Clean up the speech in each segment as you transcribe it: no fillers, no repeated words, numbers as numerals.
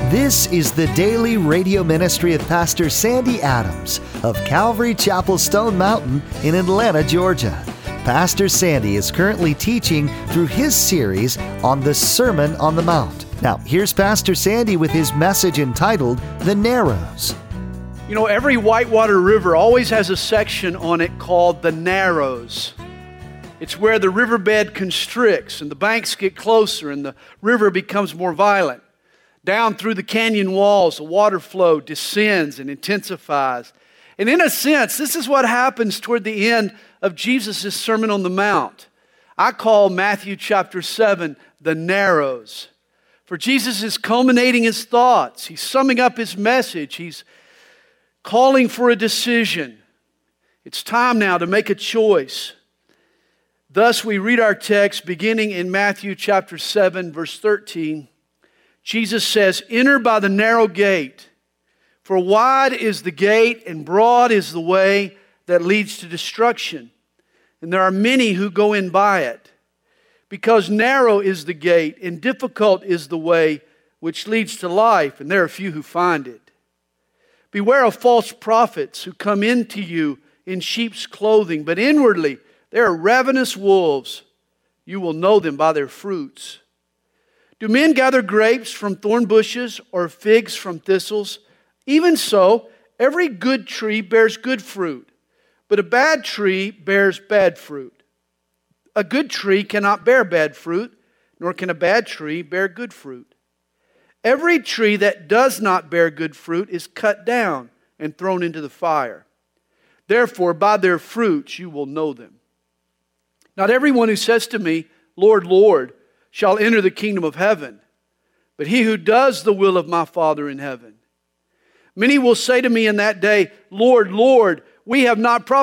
This is the daily radio ministry of Pastor Sandy Adams of Calvary Chapel Stone Mountain in Atlanta, Georgia. Pastor Sandy is currently teaching through his series on the Sermon on the Mount. Now, here's Pastor Sandy with his message entitled, The Narrows. You know, every whitewater river always has a section on it called the Narrows. It's where the riverbed constricts and the banks get closer and the river becomes more violent. Down through the canyon walls, the water flow descends and intensifies. And in a sense, this is what happens toward the end of Jesus' Sermon on the Mount. I call Matthew chapter 7 the Narrows. For Jesus is culminating his thoughts. He's summing up his message. He's calling for a decision. It's time now to make a choice. Thus, we read our text beginning in Matthew chapter 7, verse 13. Jesus says, "Enter by the narrow gate, for wide is the gate and broad is the way that leads to destruction. And there are many who go in by it. Because narrow is the gate and difficult is the way which leads to life, and there are few who find it. Beware of false prophets who come into you in sheep's clothing, but inwardly they are ravenous wolves. You will know them by their fruits. Do men gather grapes from thorn bushes or figs from thistles? Even so, every good tree bears good fruit, but a bad tree bears bad fruit. A good tree cannot bear bad fruit, nor can a bad tree bear good fruit. Every tree that does not bear good fruit is cut down and thrown into the fire. Therefore, by their fruits you will know them. Not everyone who says to me, 'Lord, Lord,' shall enter the kingdom of heaven, but he who does the will of my Father in heaven. Many will say to me in that day, 'Lord, Lord, have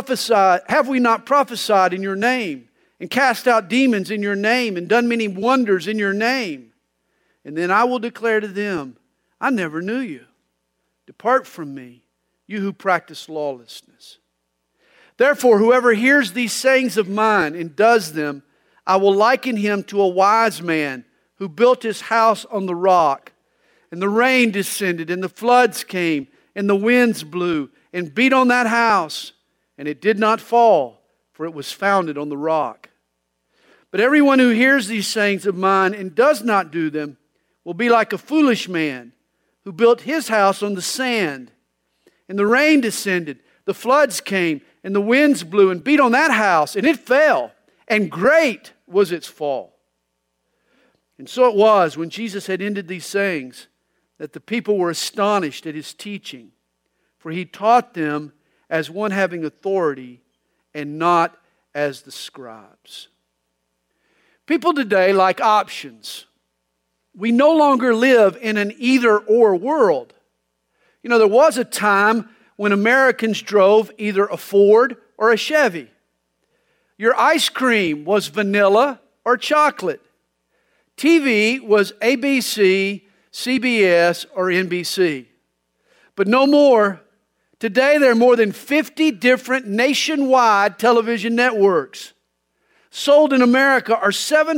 we not prophesied in your name, and cast out demons in your name, and done many wonders in your name?' And then I will declare to them, 'I never knew you. Depart from me, you who practice lawlessness.' Therefore, whoever hears these sayings of mine and does them, I will liken him to a wise man who built his house on the rock. And the rain descended, and the floods came, and the winds blew, and beat on that house. And it did not fall, for it was founded on the rock. But everyone who hears these sayings of mine and does not do them will be like a foolish man who built his house on the sand. And the rain descended, the floods came, and the winds blew and beat on that house, and it fell, and great was its fall. And so it was, when Jesus had ended these sayings, that the people were astonished at his teaching, for he taught them as one having authority and not as the scribes." People today like options. We no longer live in an either-or world. You know, there was a time when Americans drove either a Ford or a Chevy. Your ice cream was vanilla or chocolate. TV was ABC, CBS, or NBC. But no more. Today there are more than 50 different nationwide television networks. Sold in America are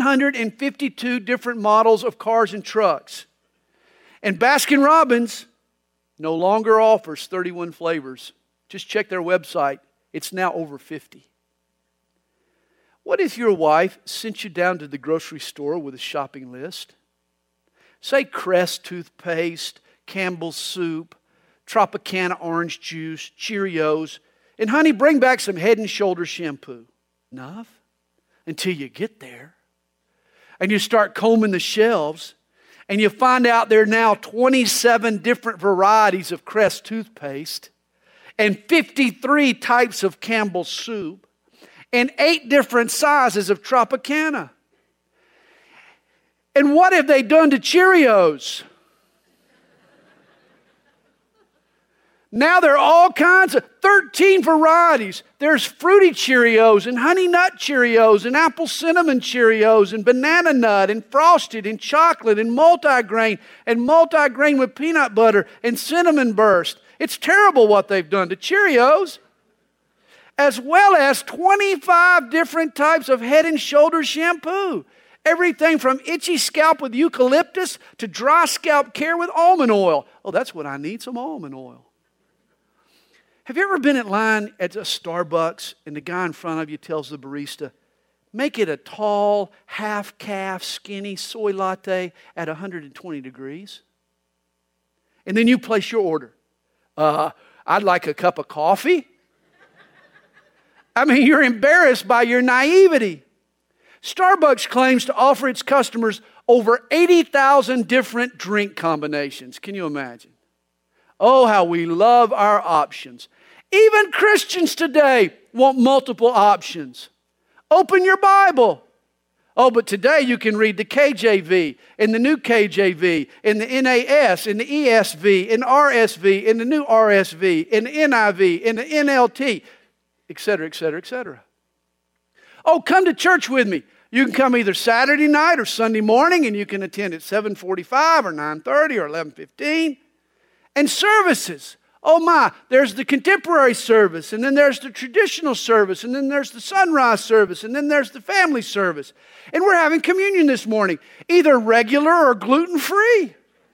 752 different models of cars and trucks. And Baskin-Robbins no longer offers 31 flavors. Just check their website. It's now over 50. What if your wife sent you down to the grocery store with a shopping list? Say Crest toothpaste, Campbell's soup, Tropicana orange juice, Cheerios, and honey, bring back some Head and Shoulders shampoo. Enough? Until you get there. And you start combing the shelves, and you find out there are now 27 different varieties of Crest toothpaste, and 53 types of Campbell's soup, and 8 different sizes of Tropicana. And what have they done to Cheerios? Now there are all kinds of 13 varieties. There's fruity Cheerios and honey nut Cheerios and apple cinnamon Cheerios and banana nut and frosted and chocolate and multigrain with peanut butter and cinnamon burst. It's terrible what they've done to Cheerios. As well as 25 different types of Head and Shoulders shampoo. Everything from itchy scalp with eucalyptus to dry scalp care with almond oil. Oh, that's what I need, some almond oil. Have you ever been in line at a Starbucks and the guy in front of you tells the barista, make it a tall, half-calf, skinny soy latte at 120 degrees? And then you place your order. I'd like a cup of coffee. I mean, you're embarrassed by your naivety. Starbucks claims to offer its customers over 80,000 different drink combinations. Can you imagine? Oh, how we love our options. Even Christians today want multiple options. Open your Bible. Oh, but today you can read the KJV, and the new KJV, and the NAS, and the ESV, and RSV, and the new RSV, and the NIV, and the NLT, etc., etc., etc. Oh, come to church with me. You can come either Saturday night or Sunday morning, and you can attend at 7:45 or 9:30 or 11:15. And services. Oh my, there's the contemporary service, and then there's the traditional service, and then there's the sunrise service, and then there's the family service. And we're having communion this morning, either regular or gluten-free.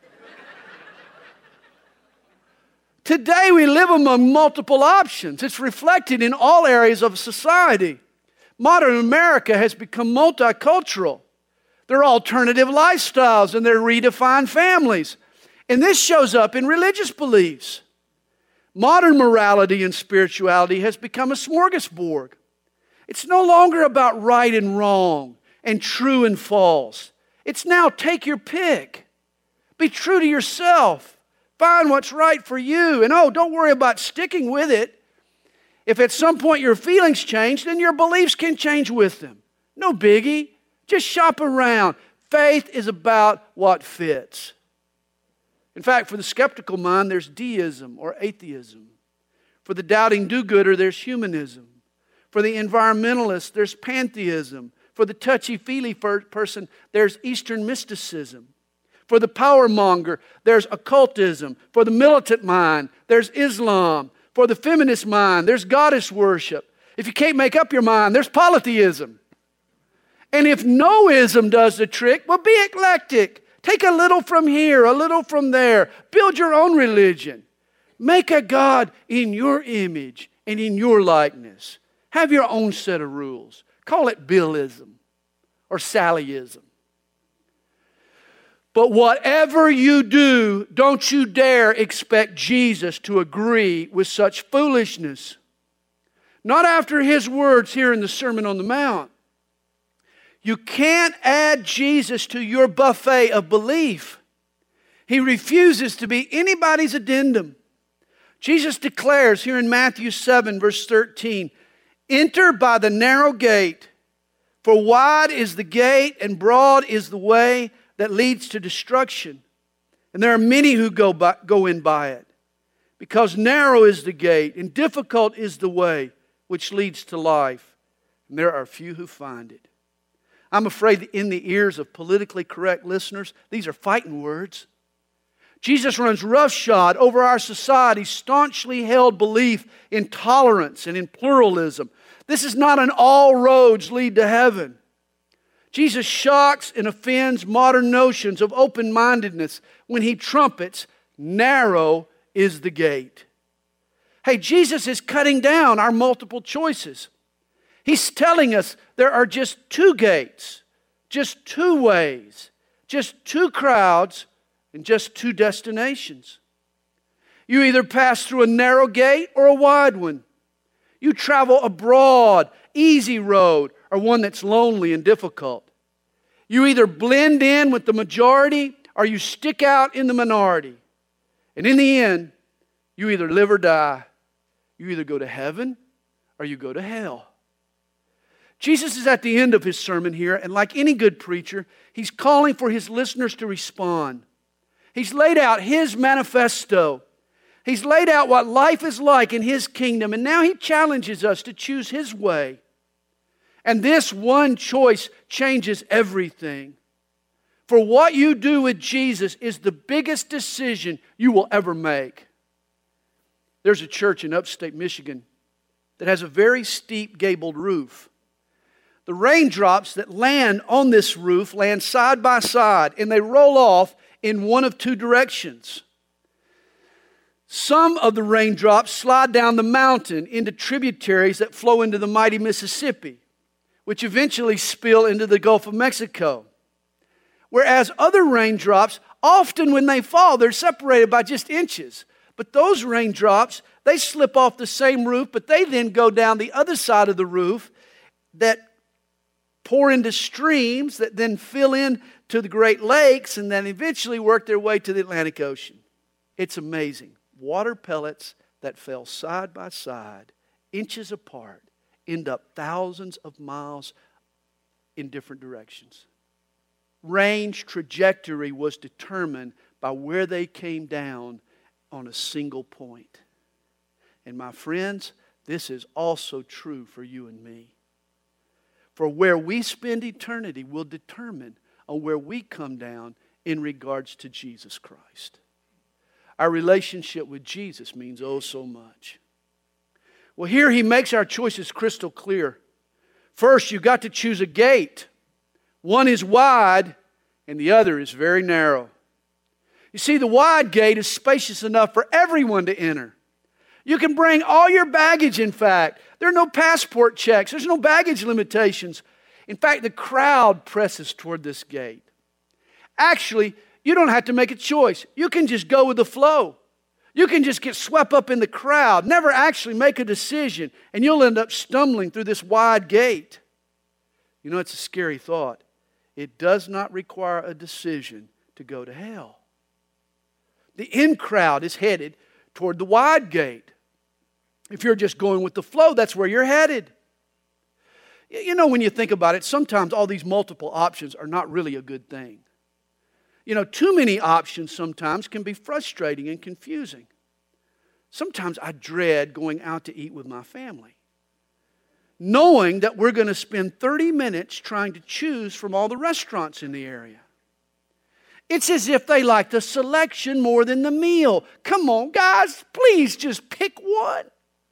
Today we live among multiple options. It's reflected in all areas of society. Modern America has become multicultural. There are alternative lifestyles and there are redefined families. And this shows up in religious beliefs. Modern morality and spirituality has become a smorgasbord. It's no longer about right and wrong and true and false. It's now take your pick. Be true to yourself. Find what's right for you. And don't worry about sticking with it. If at some point your feelings change, then your beliefs can change with them. No biggie. Just shop around. Faith is about what fits. In fact, for the skeptical mind, there's deism or atheism. For the doubting do-gooder, there's humanism. For the environmentalist, there's pantheism. For the touchy-feely person, there's Eastern mysticism. For the power monger, there's occultism. For the militant mind, there's Islam. For the feminist mind, there's goddess worship. If you can't make up your mind, there's polytheism. And if no-ism does the trick, well, be eclectic. Take a little from here, a little from there. Build your own religion. Make a God in your image and in your likeness. Have your own set of rules. Call it Billism or Sallyism. But whatever you do, don't you dare expect Jesus to agree with such foolishness. Not after His words here in the Sermon on the Mount. You can't add Jesus to your buffet of belief. He refuses to be anybody's addendum. Jesus declares here in Matthew 7, verse 13, enter by the narrow gate, for wide is the gate and broad is the way that leads to destruction. And there are many who go in by it. Because narrow is the gate and difficult is the way which leads to life. And there are few who find it. I'm afraid that in the ears of politically correct listeners, these are fighting words. Jesus runs roughshod over our society's staunchly held belief in tolerance and in pluralism. This is not an all roads lead to heaven. Jesus shocks and offends modern notions of open-mindedness when He trumpets, narrow is the gate. Hey, Jesus is cutting down our multiple choices. He's telling us there are just two gates, just two ways, just two crowds, and just two destinations. You either pass through a narrow gate or a wide one. You travel a broad, easy road or one that's lonely and difficult. You either blend in with the majority or you stick out in the minority. And in the end, you either live or die. You either go to heaven or you go to hell. Jesus is at the end of His sermon here, and like any good preacher, He's calling for His listeners to respond. He's laid out His manifesto. He's laid out what life is like in His kingdom, and now He challenges us to choose His way. And this one choice changes everything. For what you do with Jesus is the biggest decision you will ever make. There's a church in upstate Michigan that has a very steep gabled roof. The raindrops that land on this roof land side by side, and they roll off in one of two directions. Some of the raindrops slide down the mountain into tributaries that flow into the mighty Mississippi, which eventually spill into the Gulf of Mexico. Whereas other raindrops, often when they fall, they're separated by just inches. But those raindrops, they slip off the same roof, but they then go down the other side of the roof that pour into streams that then fill in to the Great Lakes and then eventually work their way to the Atlantic Ocean. It's amazing. Water pellets that fell side by side, inches apart, end up thousands of miles in different directions. Range trajectory was determined by where they came down on a single point. And my friends, this is also true for you and me. For where we spend eternity will determine on where we come down in regards to Jesus Christ. Our relationship with Jesus means oh so much. Well, here he makes our choices crystal clear. First, you've got to choose a gate. One is wide and the other is very narrow. You see, the wide gate is spacious enough for everyone to enter. You can bring all your baggage, in fact. There are no passport checks. There's no baggage limitations. In fact, the crowd presses toward this gate. Actually, you don't have to make a choice. You can just go with the flow. You can just get swept up in the crowd, never actually make a decision, and you'll end up stumbling through this wide gate. You know, it's a scary thought. It does not require a decision to go to hell. The in crowd is headed toward the wide gate. If you're just going with the flow, that's where you're headed. You know, when you think about it, sometimes all these multiple options are not really a good thing. You know, too many options sometimes can be frustrating and confusing. Sometimes I dread going out to eat with my family, knowing that we're going to spend 30 minutes trying to choose from all the restaurants in the area. It's as if they like the selection more than the meal. Come on, guys, please just pick one.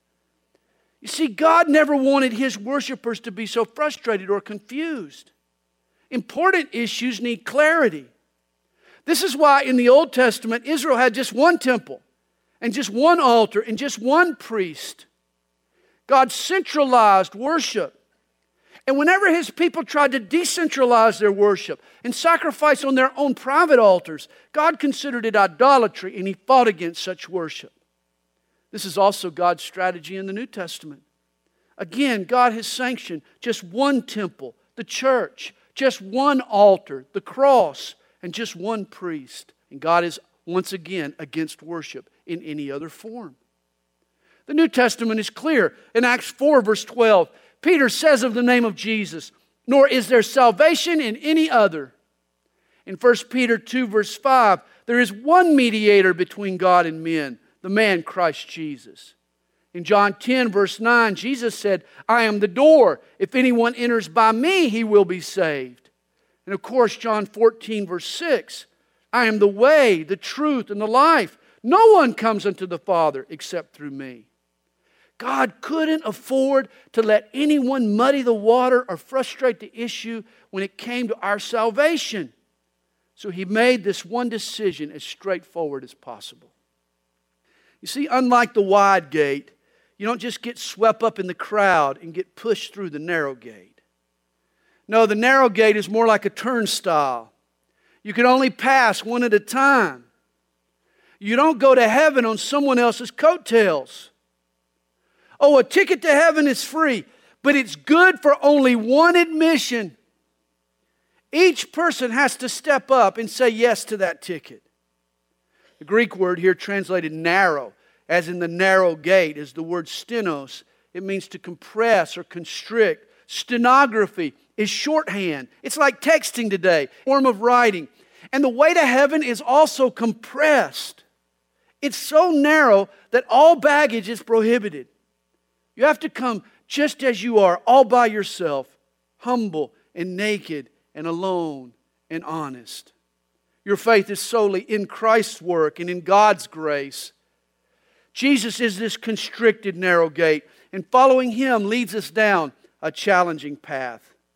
You see, God never wanted His worshipers to be so frustrated or confused. Important issues need clarity. This is why in the Old Testament, Israel had just one temple and just one altar and just one priest. God centralized worship. And whenever His people tried to decentralize their worship and sacrifice on their own private altars, God considered it idolatry and He fought against such worship. This is also God's strategy in the New Testament. Again, God has sanctioned just one temple, the church, just one altar, the cross, and just one priest. And God is once again against worship in any other form. The New Testament is clear. In Acts 4 verse 12, Peter says of the name of Jesus, "Nor is there salvation in any other." In 1 Peter 2 verse 5, there is one mediator between God and men, the man Christ Jesus. In John 10 verse 9, Jesus said, "I am the door. If anyone enters by me, he will be saved." And of course, John 14 verse 6, "I am the way, the truth, and the life. No one comes unto the Father except through me." God couldn't afford to let anyone muddy the water or frustrate the issue when it came to our salvation. So He made this one decision as straightforward as possible. You see, unlike the wide gate, you don't just get swept up in the crowd and get pushed through the narrow gate. No, the narrow gate is more like a turnstile. You can only pass one at a time. You don't go to heaven on someone else's coattails. Oh, a ticket to heaven is free, but it's good for only one admission. Each person has to step up and say yes to that ticket. The Greek word here translated narrow, as in the narrow gate, is the word stenos. It means to compress or constrict. Stenography is shorthand. It's like texting today, form of writing. And the way to heaven is also compressed. It's so narrow that all baggage is prohibited. You have to come just as you are, all by yourself, humble and naked and alone and honest. Your faith is solely in Christ's work and in God's grace. Jesus is this constricted narrow gate, and following Him leads us down a challenging path.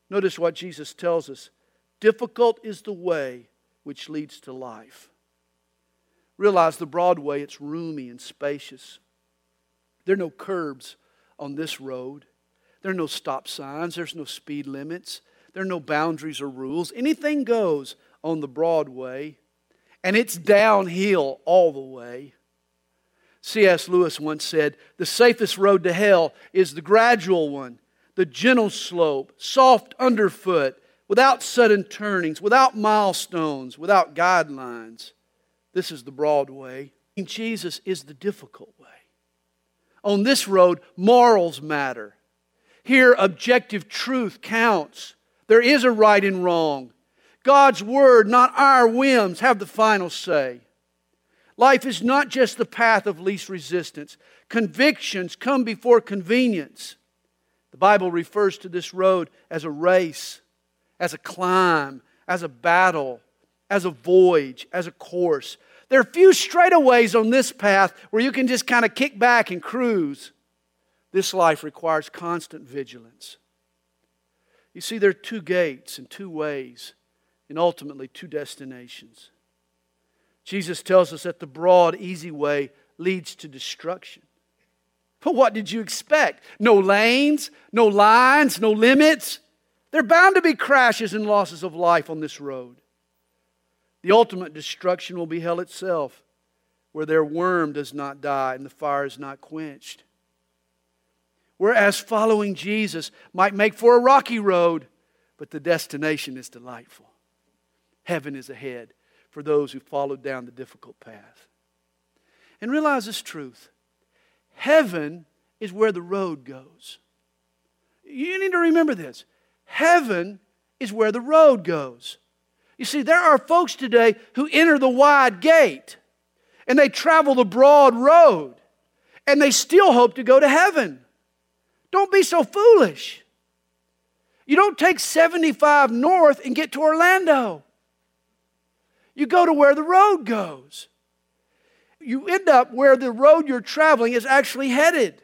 Notice what Jesus tells us. Difficult is the way which leads to life. Realize the broad way, it's roomy and spacious. There are no curbs on this road. There are no stop signs. There's no speed limits. There are no boundaries or rules. Anything goes on the broad way. And it's downhill all the way. C.S. Lewis once said, the safest road to hell is the gradual one, the gentle slope, soft underfoot, without sudden turnings, without milestones, without guidelines. This is the broad way. Jesus is the difficult way. On this road, morals matter. Here, objective truth counts. There is a right and wrong. God's Word, not our whims, have the final say. Life is not just the path of least resistance. Convictions come before convenience. The Bible refers to this road as a race, as a climb, as a battle, as a voyage, as a course. There are few straightaways on this path where you can just kind of kick back and cruise. This life requires constant vigilance. You see, there are two gates and two ways, and ultimately two destinations. Jesus tells us that the broad, easy way leads to destruction. But what did you expect? No lanes, no lines, no limits. There are bound to be crashes and losses of life on this road. The ultimate destruction will be hell itself, where their worm does not die and the fire is not quenched. Whereas following Jesus might make for a rocky road, but the destination is delightful. Heaven is ahead for those who followed down the difficult path. And realize this truth. Heaven is where the road goes. You need to remember this. Heaven is where the road goes. You see, there are folks today who enter the wide gate and they travel the broad road and they still hope to go to heaven. Don't be so foolish. You don't take 75 north and get to Orlando. You go to where the road goes. You end up where the road you're traveling is actually headed.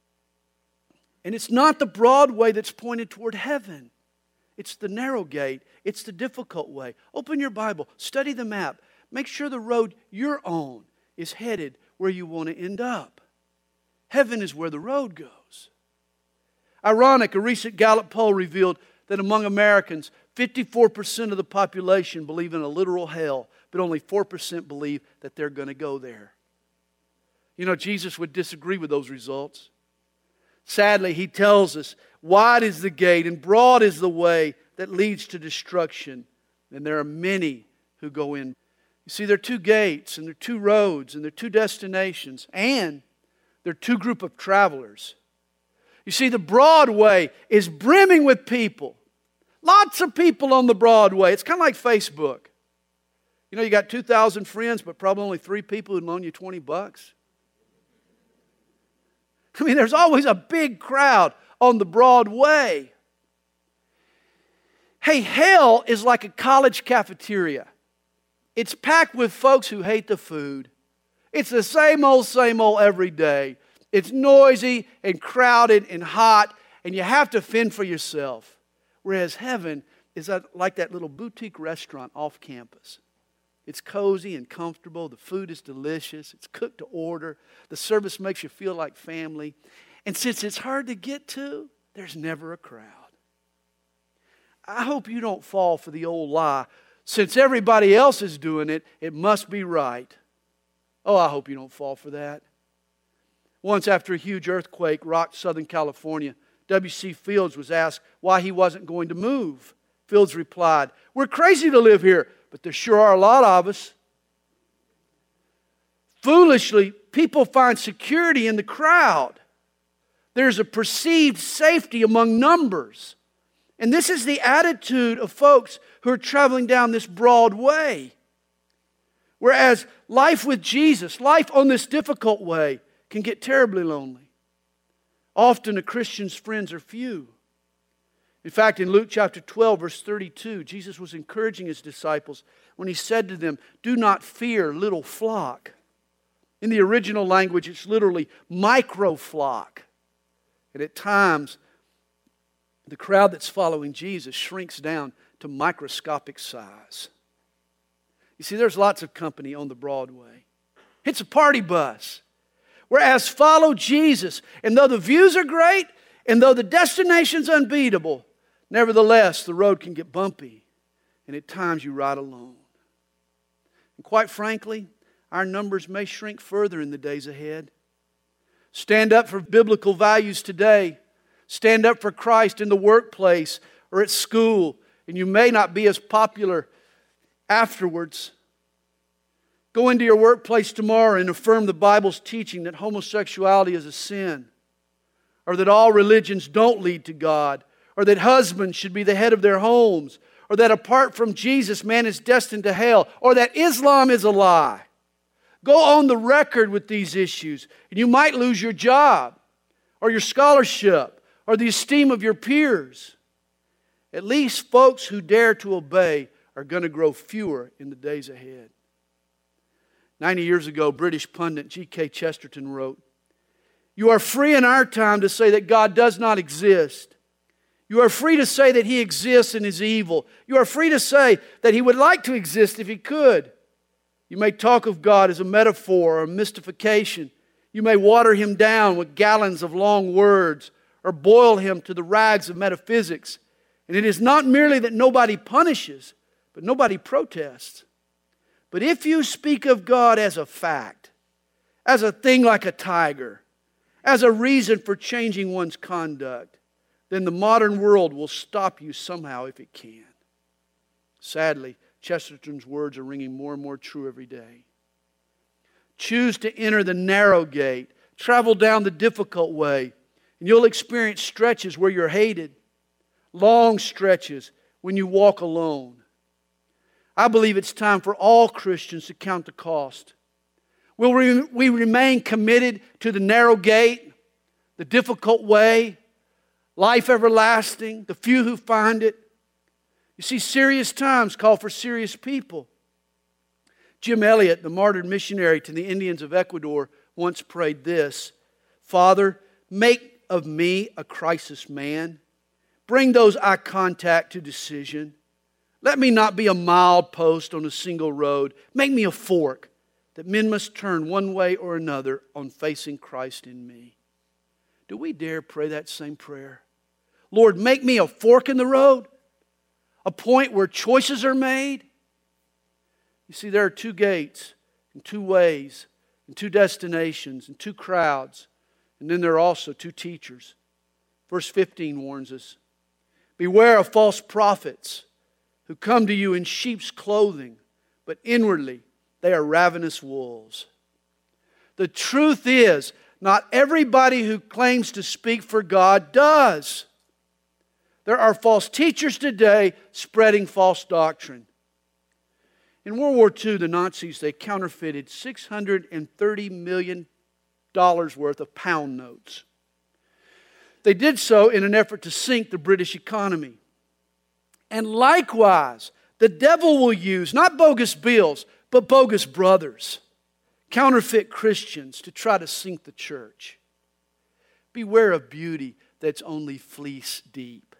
And it's not the broad way that's pointed toward heaven. It's the narrow gate. It's the difficult way. Open your Bible. Study the map. Make sure the road you're on is headed where you want to end up. Heaven is where the road goes. Ironic, a recent Gallup poll revealed that among Americans, 54% of the population believe in a literal hell, but only 4% believe that they're going to go there. You know, Jesus would disagree with those results. Sadly, He tells us, wide is the gate and broad is the way that leads to destruction, and there are many who go in. You see, there are two gates, and there are two roads, and there are two destinations, and there are two groups of travelers. You see, the broad way is brimming with people. Lots of people on the broad way. It's kind of like Facebook. You know, you got 2,000 friends, but probably only 3 people who loan you $20. I mean, there's always a big crowd on the broad way. Hey, hell is like a college cafeteria. It's packed with folks who hate the food. It's the same old every day. It's noisy and crowded and hot, and you have to fend for yourself. Whereas heaven is like that little boutique restaurant off campus. It's cozy and comfortable. The food is delicious. It's cooked to order. The service makes you feel like family. And since it's hard to get to, there's never a crowd. I hope you don't fall for the old lie. Since everybody else is doing it, it must be right. Oh, I hope you don't fall for that. Once after a huge earthquake rocked Southern California, W.C. Fields was asked why he wasn't going to move. Fields replied, "We're crazy to live here, but there sure are a lot of us." Foolishly, people find security in the crowd. There's a perceived safety among numbers. And this is the attitude of folks who are traveling down this broad way. Whereas life with Jesus, life on this difficult way, can get terribly lonely. Often a Christian's friends are few. In fact, in Luke chapter 12, verse 32, Jesus was encouraging His disciples when He said to them, "Do not fear, little flock." In the original language, it's literally micro flock. And at times, The crowd that's following Jesus shrinks down to microscopic size. You see, there's lots of company on the Broadway. It's a party bus. Whereas follow Jesus, and though the views are great, and though the destination's unbeatable, nevertheless, the road can get bumpy, and at times you ride alone. And quite frankly, our numbers may shrink further in the days ahead. Stand up for biblical values today. Stand up for Christ in the workplace or at school, and you may not be as popular afterwards. Go into your workplace tomorrow and affirm the Bible's teaching that homosexuality is a sin, or that all religions don't lead to God, or that husbands should be the head of their homes, or that apart from Jesus, man is destined to hell, or that Islam is a lie. Go on the record with these issues, and you might lose your job, or your scholarship, or the esteem of your peers. At least folks who dare to obey are going to grow fewer in the days ahead. 90 years ago, British pundit G.K. Chesterton wrote, "You are free in our time to say that God does not exist. You are free to say that He exists and is evil. You are free to say that He would like to exist if He could. You may talk of God as a metaphor or a mystification. You may water Him down with gallons of long words or boil Him to the rags of metaphysics. And it is not merely that nobody punishes, but nobody protests. But if you speak of God as a fact, as a thing like a tiger, as a reason for changing one's conduct, then the modern world will stop you somehow if it can." Sadly, Chesterton's words are ringing more and more true every day. Choose to enter the narrow gate. Travel down the difficult way, and you'll experience stretches where you're hated, long stretches when you walk alone. I believe it's time for all Christians to count the cost. Will we remain committed to the narrow gate, the difficult way, life everlasting, the few who find it? You see, serious times call for serious people. Jim Elliot, the martyred missionary to the Indians of Ecuador, once prayed this: "Father, make of me a crisis man. Bring those I contact to decision. Let me not be a milepost on a single road. Make me a fork that men must turn one way or another on facing Christ in me." Do we dare pray that same prayer? Lord, make me a fork in the road, a point where choices are made. You see, there are two gates and two ways and two destinations and two crowds, and then there are also two teachers. Verse 15 warns us, "Beware of false prophets who come to you in sheep's clothing, but inwardly they are ravenous wolves." The truth is, not everybody who claims to speak for God does. There are false teachers today spreading false doctrine. In World War II, the Nazis, they counterfeited $630 million worth of pound notes. They did so in an effort to sink the British economy. And likewise, the devil will use not bogus bills, but bogus brothers, counterfeit Christians, to try to sink the church. Beware of beauty that's only fleece deep.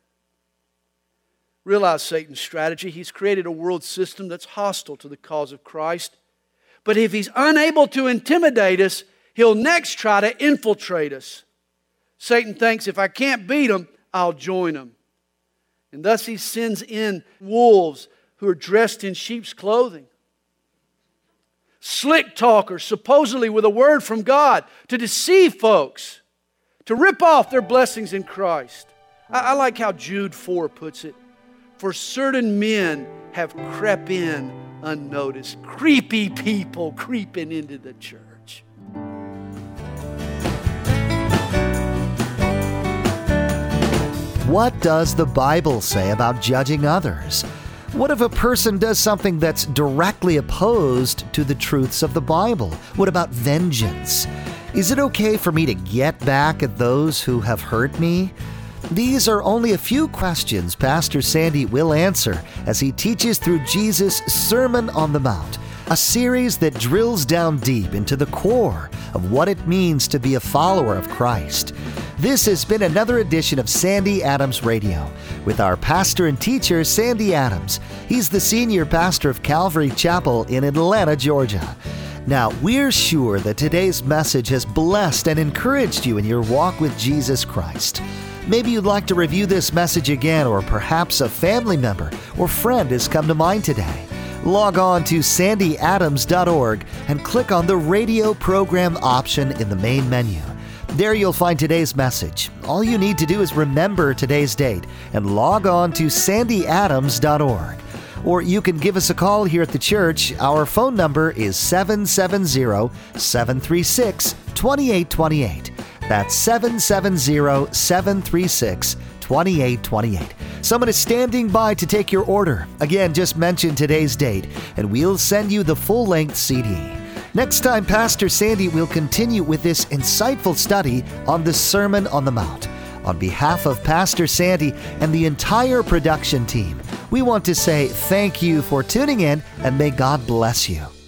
Realize Satan's strategy. He's created a world system that's hostile to the cause of Christ. But if he's unable to intimidate us, he'll next try to infiltrate us. Satan thinks, if I can't beat him, I'll join him. And thus he sends in wolves who are dressed in sheep's clothing. Slick talkers, supposedly with a word from God, to deceive folks, to rip off their blessings in Christ. I like how Jude 4 puts it. "For certain men have crept in unnoticed." Creepy people creeping into the church. What does the Bible say about judging others? What if a person does something that's directly opposed to the truths of the Bible? What about vengeance? Is it okay for me to get back at those who have hurt me? These are only a few questions Pastor Sandy will answer as he teaches through Jesus' Sermon on the Mount, a series that drills down deep into the core of what it means to be a follower of Christ. This has been another edition of Sandy Adams Radio with our pastor and teacher, Sandy Adams. He's the senior pastor of Calvary Chapel in Atlanta, Georgia. Now, we're sure that today's message has blessed and encouraged you in your walk with Jesus Christ. Maybe you'd like to review this message again, or perhaps a family member or friend has come to mind today. Log on to sandyadams.org and click on the radio program option in the main menu. There you'll find today's message. All you need to do is remember today's date and log on to sandyadams.org. Or you can give us a call here at the church. Our phone number is 770-736-2828. That's 770-736-2828. Someone is standing by to take your order. Again, just mention today's date, and we'll send you the full-length CD. Next time, Pastor Sandy will continue with this insightful study on the Sermon on the Mount. On behalf of Pastor Sandy and the entire production team, we want to say thank you for tuning in, and may God bless you.